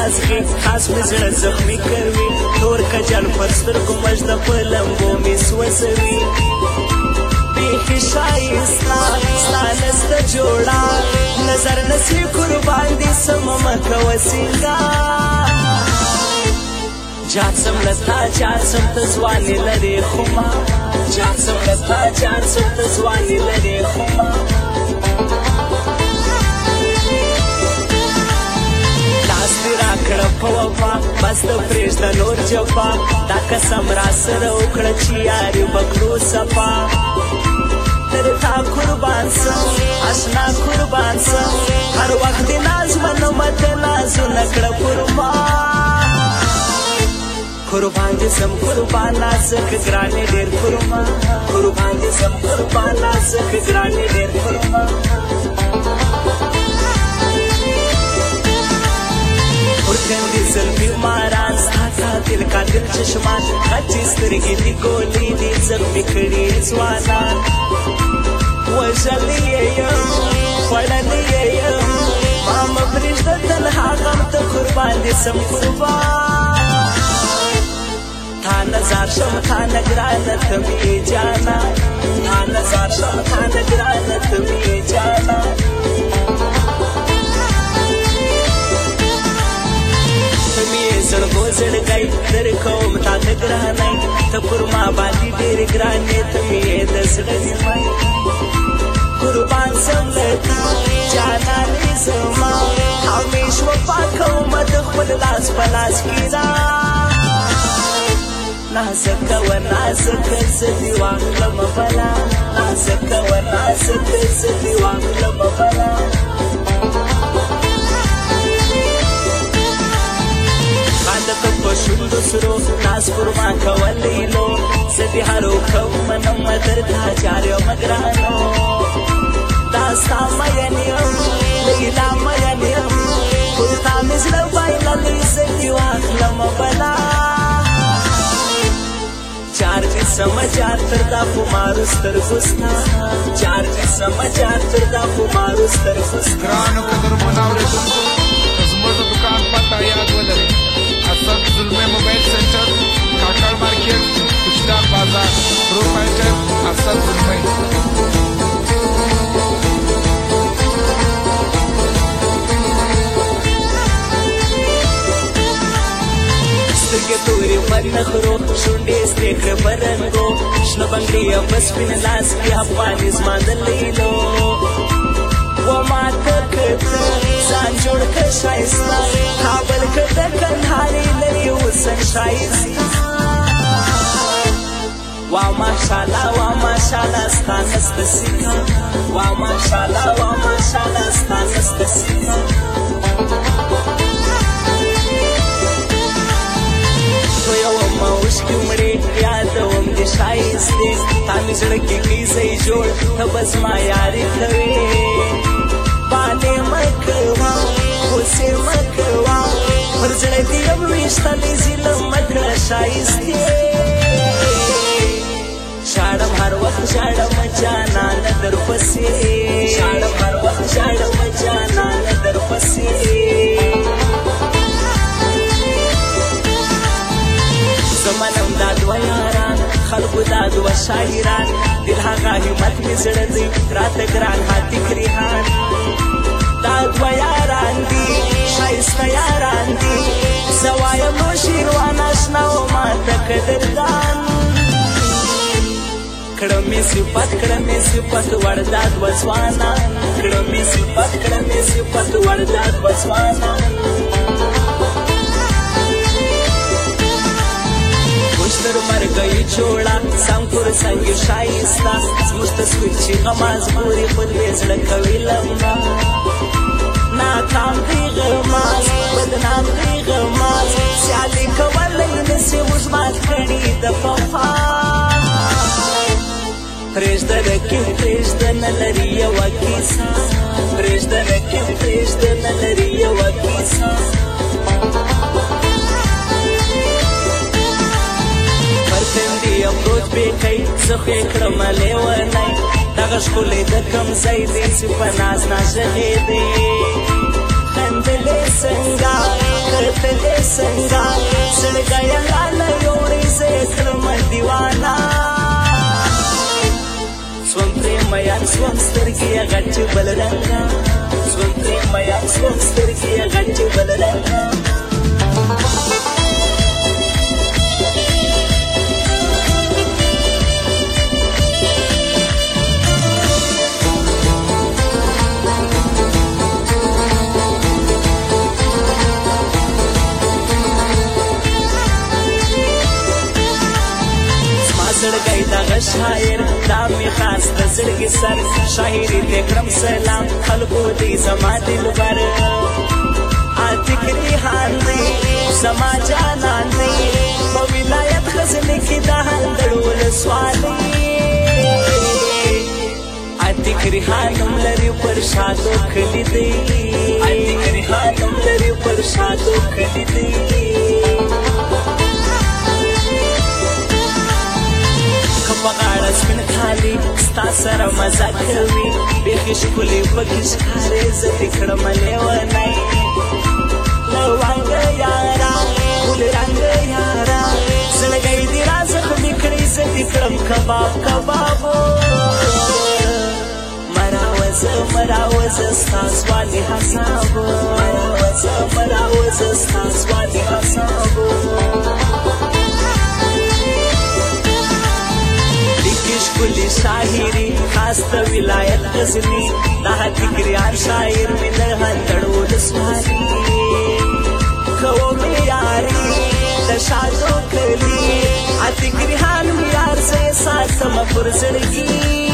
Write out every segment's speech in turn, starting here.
نازغې خاص مې زړه زخمي کوي تور کجل پر سترګو مژده په لمبو مې سوځوي بیخي ښایسته ستا نسته جوړه نظر نسي قربان دي سمه مه کوه سینګار جار سم له تا جار سم ته ځواني لرې خو ما جار سم له تا جار سم ته ځواني لرې خو ما لاس دې راکړه په وفا بس ته پرېږده نور جفا دا قسم راسره وکړه چې یاري به کړو صفا تر تا قربان سم اشنا قربان سم هر وخت دې ناز منمه ته نازونه کړه قربان دې سم قربانه ځکه ګرانې ډېر قربان دې سم قربانه ځکه ګرانې ډېر قربان پرکندې زلفې ماران ستا قاتل قاتل چشمان غچې سترګې دي ګولې دي زخمي کړي ځوانان وژلې یې یم خوړلې یې یم ما مه پرېږده تنها غم ته قربان دې سم قربان تا نظر شم تا نگرانه تمی جانا تا نظر شم تا نگرانه تمی جانا تمی زړګو زړګی در کوم تا ته ګرانی ته پر ما باندې ډېر ګرانې تمی د زړه نیمای قربان سم له تا جانانې زما همیش وفا کومه د خپل لاس په لاس کې نازکه و نازکه زدی واخلم بلا نازکه و نازکه زدی واخلم بلا خاندته په شونډو سرو ناز پر ما کولی لو زدی هرو کومنم درته جار یم ګرانو دا ستا مین یم لیلا مین یم پر تا مې زړه بایللی زدی واخلم بلا جار دې سمه جار تر دا خمارو سترګو ستا جار دې سمه جار تر دا خمارو سترګو ستا ګرانو قدرمنو اورېدونکو زموږ د دوکان پته یاد ولرئ اسد زلمي موبایل سنټر کاکړ مارکیټ کشتار بازار پروپرایټر اسد زلمي سترګې تورې پر نخرو شونډې سرې کړه په رنګو شنه بنګړي او په سپین لاس کې افغاني زما د لیلو و ما ته که ته ځان جوړ که ښایسته کابل که د کندهاري لرې حسن ښایسته وا ماشاءالله وا ماشاءالله ستا نسته سیکه وا ماشاءالله وا ماشاءالله ستا نسته سیکه اوښکې مړې یادوم دې ښایستې تا مې زړه کې کیسې جوړ ته به زما یاري کوې بانې مه کوه غوسې مه کوه پر زړه دې یم ویشتلی ظلم مه کړه ښایستې ژاړم هر وخت ژاړم جانانه درپسې ژاړم هر وخت ژاړم جانانه درپسې زمانم دا دوه یاران خلقو دا دوه شاعران دل هغه همت مې زړه دی راته ګران هاتي کریحان دا دوه یاران دي ښایسته یاران دي زه وایم نو شیروان اشنا و ماته قدردان کړه مې صفت وړ دا دوه ځوانان کړه مې صفت وړ دا دوه ځوانان تر مرګی جوړه سنګور څنګ ښایسته زموږ تصویر چې غماز ګوري خود مې زړه کوي لمبه ناکام دی غماز بدنام دی غماز سیالي کولی نسي اوس مات کړي د وفا پرېږده رقیب پرېږده نه لري یوه کیسه پرېږده رقیب پرېږده نه لري یوه کیسه افروز بیکی زخو یې کړم لیونی دغه ښکلی د کوم ځای دی چې په ناز ناژغې دی خندلې څنګه تلې څنګه سړګا یاله یوړې زه کړم دیوانا سوم پرېم یار سوم سترګې غټ بل رنګا سوم پرېم یار سوم سترګې غټ بل رنګا زړګی دغه شاعر دا مې خاص د زړګي سر شاعري ته کړم سلام خلکو دې زما دلبر اتکري هان دی زما جانان دی په ولایت غزني کې د هندړول سوالي اتکري هانم لري پر شادو کلی دی اتکري هانم لري پر شادو کلی دی پغاړه سپین خالي ستا سره مزه کوي بیخي ښکلې پکې ښکارې زه دې کړم لیونی لونګه یاره ګل رنګه یاره زړګی دې را زخمي کړی زه دې کړم کباب کبابو مراوزه ستا سوالي حسابو مراوزه ستا سوالي حسابو ښکلې شاعري خاص د ولایت غزني دا تکرار شاعر مې د هندړ ولسوالي کوو مې یاري د شادو کلي اتکري حال مې یار زه یې ساتم پر زړګي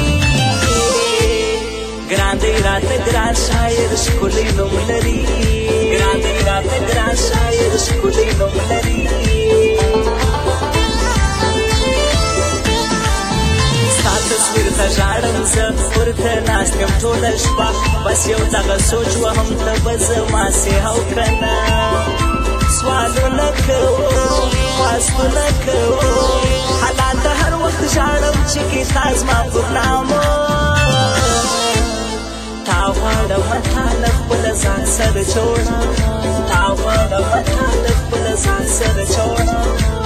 ګران دی راته ګران شاعر ښکلی نوم لري ګران دی راته ګران شاعر ښکلی نوم لري تصویر ته ژاړم زه ورته ناست یم ټوله شپه بس یو دغه سوچ وهم ته به زما سې او که نه سوالونه کوو خواستونه کوو حالات هر وخت ژاړم چې کیسه زما پر نامو تا غواړم تا له خپله ځان سره جوړه تا غواړم تا له خپله ځان سره جوړه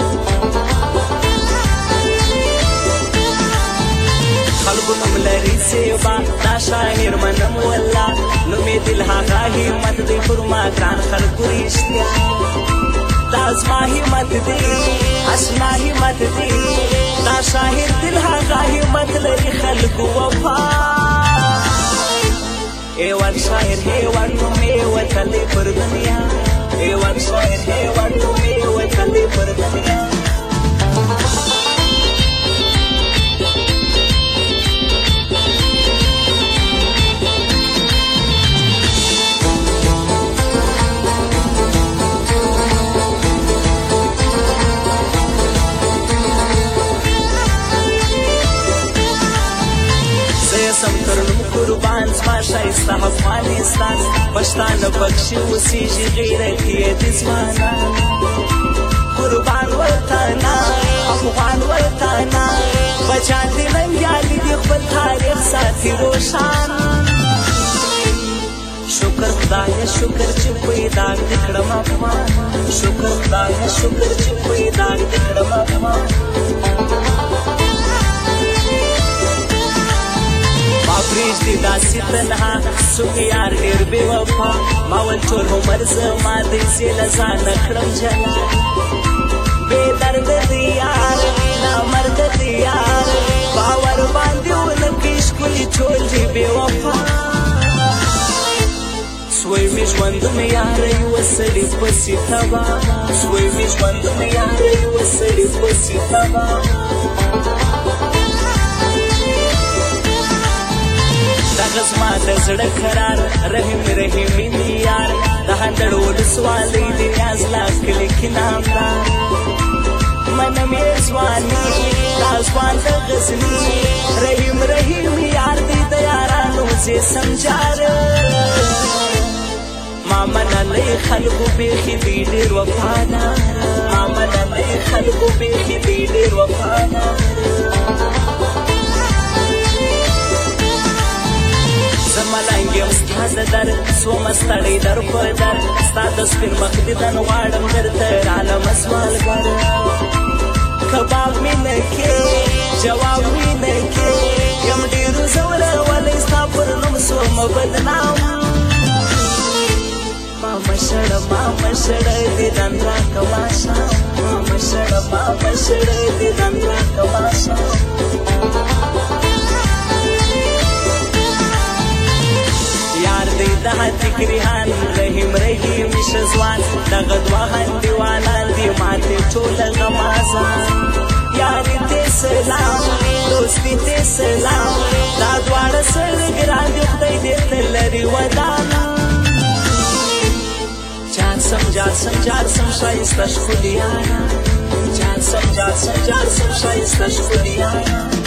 خلقو نم لري سیبا دا شاعر منم والله نومې دل هغه همت دی پر ما ګران خلقو رښتیا دا زما همت دی اشنا همت دی دا شاعر دل هغه همت لري خلقو وفا ایوان شاعر هیوان نومې وتلی پر دنیا ایوان شاعر هیوان نومې وتلی پر دنیا سم ترنم قربان زما ښایسته افغانستان پښتانه پکښې اوسېږي غیرتي یې د ځوانان قربان وطنه افغان وطنه بچان دې ننګیالي دي خپل تاریخ ساتي روښان شکر خدایه شکر چې پیدا دې کړم افغان شکر خدایه شکر چې پیدا دې کړم افغان پرېږدي داسې تنها څوک یار ډېر بې وفا ما ول ټول عمر زما دی زه له ځانه کړم جلا بې درده دی یار نامرده دی یار باور باندې ونه کړي ښکلي ټول دي بې وفا سوی مې ژوندونه یاره یوه سړي پسې تبا سوی مې ژوندونه یاره یوه سړي پسې تبا دغه زما د زړه قرار رحیم رحیمي یار د هندړ ولسوالۍ د نیازلا کلي کې نامدار منم یې ځواني دا ځوان د غزني رحیم رحیمي یار دی د یارانو زه سمجار ما منلی خلکو بیخي دی ډېر وفادار ما منلی خلکو بیخي دی ډېر وفادار زما لنګ یم جهاز در سوم ستړی در په در ستا د سپین مخ دیدن غواړم درته عالم سوالګر کباب مې نه کې جواب مې نه کې یم ډېر زوره ولی ستا پر نوم سوم بدنام ما مشړه دیدن راکه ماښام ما مشړه دیدن راکه ماښام یار دی د هاتیک ریحان رحیم شزوان دغه دوهن دیوانان دی ماته ټوله غمازان یاري ته سلام دوستي ته سلام دا دواړه سره ګران دي خدای دې تل لري ودانا جار سم شایسته ښکلیانا جار سم شایسته ښکلیانا